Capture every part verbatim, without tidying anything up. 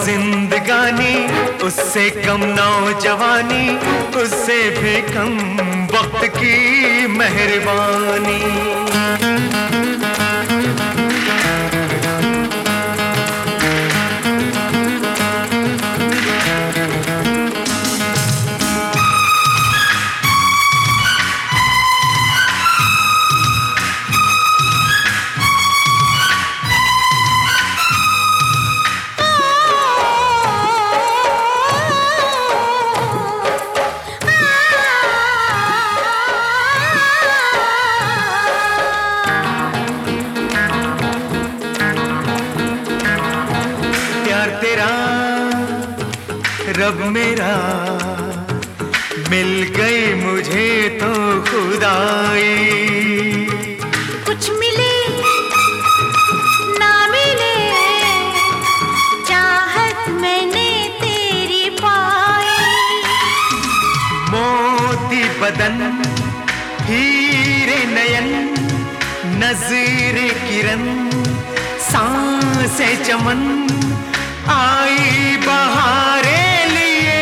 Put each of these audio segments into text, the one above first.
जिंदगानी, उससे कम नौजवानी, उससे भी कम वक्त की मेहरबानी। तेरा रब मेरा मिल गई मुझे तो खुदाई। कुछ मिले ना मिले चाहत मैंने तेरी पाई। मोती बदन हीरे नयन, नजरे किरण सांसें चमन, आई बहारे लिए।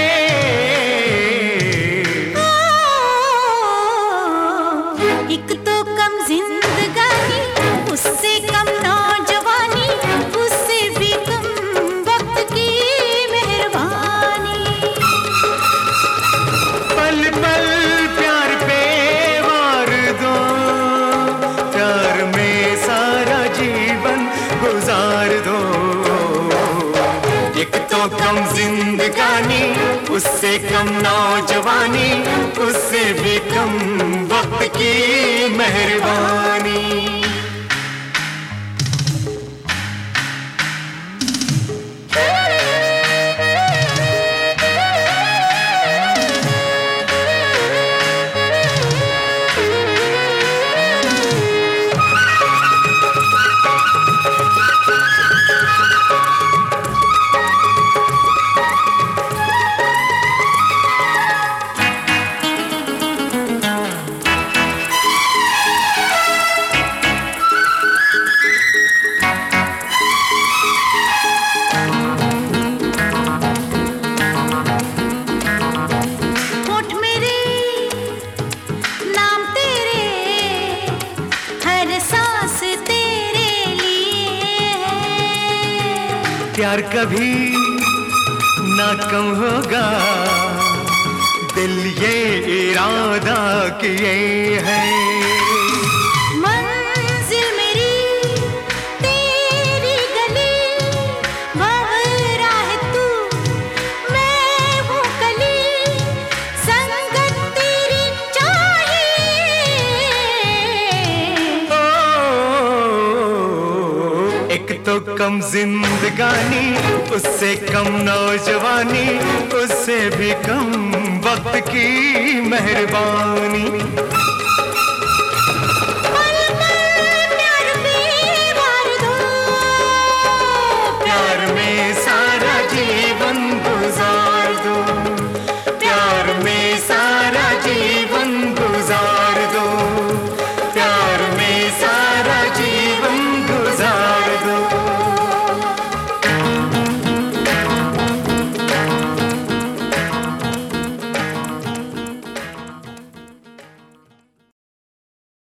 एक तो कम जिंदगानी, उससे कम नौजवानी, उससे भी कम वक्त की मेहरबानी। पल पल प्यार पे वार दो, प्यार में सारा जीवन गुजार दो। एक तो कम जिंदगानी, उससे कम नौजवानी, उससे भी कम वक्त की मेहरबानी। प्यार कभी ना कम होगा, दिल ये इरादा किए है। मंजिल मेरी तेरी गली, भंवरा है तू मैं वो कली, संगत तेरी चाहिए। ओ, एक तो कम जिंदगानी, उससे कम नौजवानी, उससे भी कम वक्त की मेहरबानी।